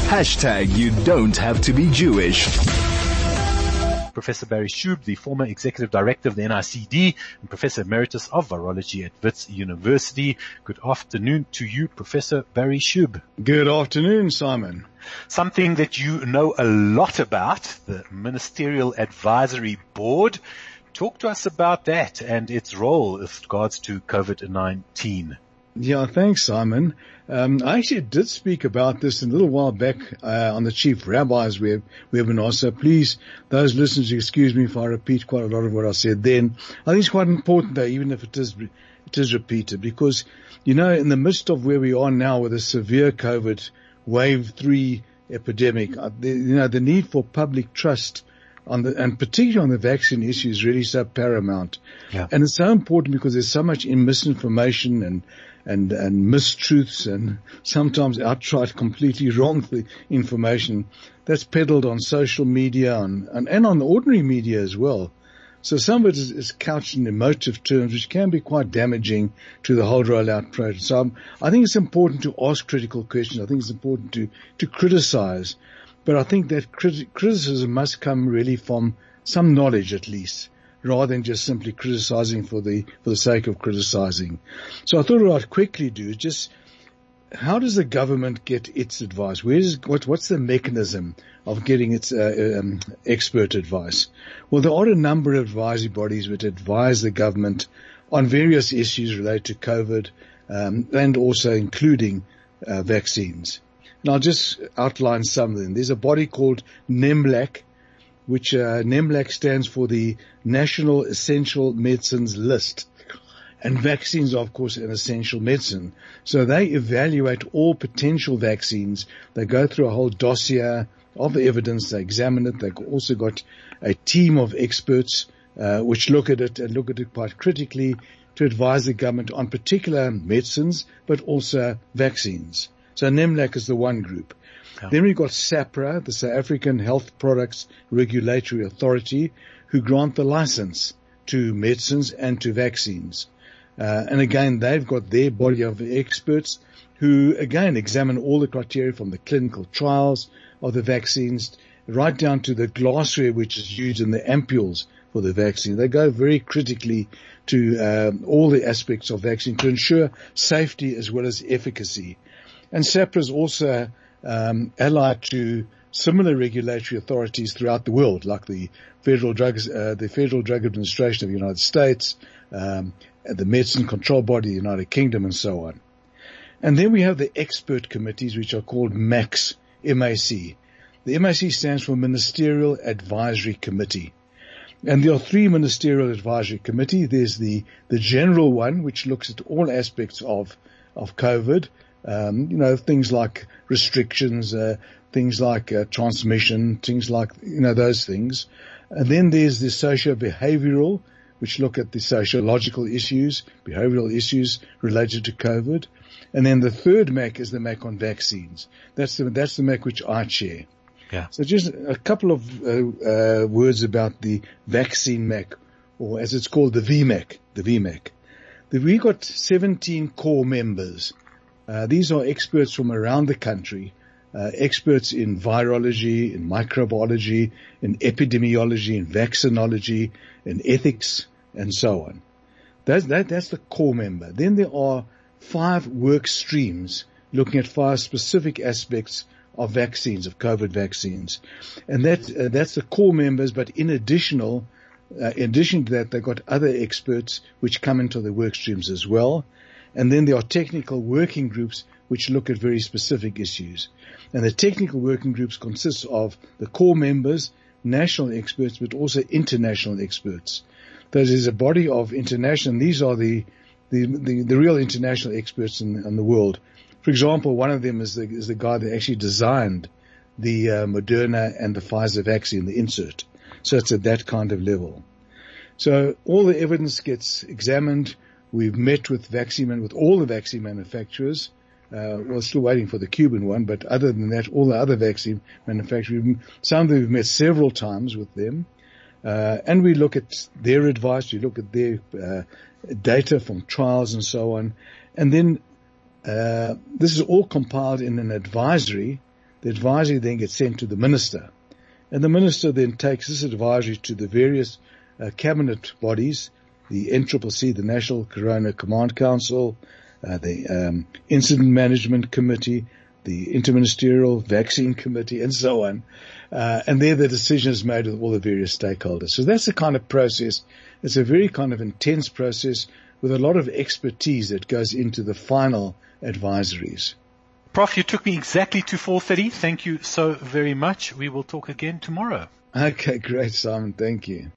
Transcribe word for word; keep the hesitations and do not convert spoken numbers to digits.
Hashtag you don't have to be Jewish. Professor Barry Shub, the former executive director of the N I C D and Professor Emeritus of Virology at Wits University. Good afternoon to you, Professor Barry Shub. Good afternoon, Simon. Something that you know a lot about, the Ministerial Advisory Board. Talk to us about that and its role with regards to COVID nineteen. Yeah, thanks, Simon. Um, I actually did speak about this a little while back uh, on the Chief Rabbi's web, webinar, so please, those listeners, excuse me if I repeat quite a lot of what I said then. I think it's quite important, though, even if it is it is repeated, because, you know, in the midst of where we are now with a severe COVID wave three epidemic, uh, the, you know, the need for public trust on the, and particularly on the vaccine issue is really so paramount. Yeah. And it's so important because there's so much misinformation and and, and mistruths and sometimes outright completely wrong information that's peddled on social media and, and, and on ordinary media as well. So some of it is, is couched in emotive terms, which can be quite damaging to the whole rollout process. So I'm, I think it's important to ask critical questions. I think it's important to, to criticize. But I think that criti- criticism must come really from some knowledge at least, rather than just simply criticizing for the, for the sake of criticizing. So I thought what I'd quickly do is just, how does the government get its advice? Where is, what, what's the mechanism of getting its uh, um, expert advice? Well, there are a number of advisory bodies which advise the government on various issues related to COVID, um, and also including uh, vaccines. And I'll just outline some of them. There's a body called NEMLAC, which uh, NEMLAC stands for the National Essential Medicines List. And vaccines are, of course, an essential medicine. So they evaluate all potential vaccines. They go through a whole dossier of evidence. They examine it. They've also got a team of experts uh, which look at it and look at it quite critically to advise the government on particular medicines, but also vaccines. So NEMLAC is the one group. Yeah. Then we've got SAHPRA, the South African Health Products Regulatory Authority, who grant the license to medicines and to vaccines. Uh, and again, they've got their body of experts who, again, examine all the criteria from the clinical trials of the vaccines right down to the glassware which is used in the ampules for the vaccine. They go very critically to um, all the aspects of vaccine to ensure safety as well as efficacy. And SAHPRA is also um, allied to similar regulatory authorities throughout the world, like the Federal Drugs, uh, the Federal Drug Administration of the United States, um, the Medicine Control Body of the United Kingdom, and so on. And then we have the expert committees, which are called MAC, M A C. The M A C stands for Ministerial Advisory Committee. And there are three Ministerial Advisory Committees. There's the, the general one, which looks at all aspects of, of COVID. Um, you know, things like restrictions, uh, things like uh, transmission, things like, you know, those things. And then there's the socio-behavioral, which look at the sociological issues, behavioral issues related to COVID. And then the third MAC is the MAC on vaccines. That's the, that's the MAC which I chair. Yeah. So just a couple of uh, uh, words about the vaccine MAC, or as it's called, the V MAC, the V MAC. The, we got seventeen core members. Uh, these are experts from around the country, uh, experts in virology, in microbiology, in epidemiology, in vaccinology, in ethics, and so on. That's, that, that's the core member. Then there are five work streams looking at five specific aspects of vaccines, of COVID vaccines. And that, uh, that's the core members, but in additional, uh, in addition to that, they've got other experts which come into the work streams as well. And then there are technical working groups which look at very specific issues. And the technical working groups consist of the core members, national experts, but also international experts. There's a body of international, these are the, the, the, the real international experts in, in the world. For example, one of them is the, is the guy that actually designed the uh, Moderna and the Pfizer vaccine, the insert. So it's at that kind of level. So all the evidence gets examined. We've met with vaccine, with all the vaccine manufacturers. Uh, we're still waiting for the Cuban one, but other than that, all the other vaccine manufacturers, some of them we've met several times with them. Uh, and we look at their advice, we look at their, uh, data from trials and so on. And then, uh, this is all compiled in an advisory The advisory then gets sent to the minister. And the minister then takes this advisory to the various uh, cabinet bodies, the N C C C, the National Corona Command Council, uh, the um, Incident Management Committee, the Interministerial Vaccine Committee, and so on. Uh, and there the decision is made with all the various stakeholders. So that's the kind of process. It's a very kind of intense process with a lot of expertise that goes into the final advisories. Professor, you took me exactly to four thirty. Thank you so very much. We will talk again tomorrow. Okay, great, Simon. Thank you.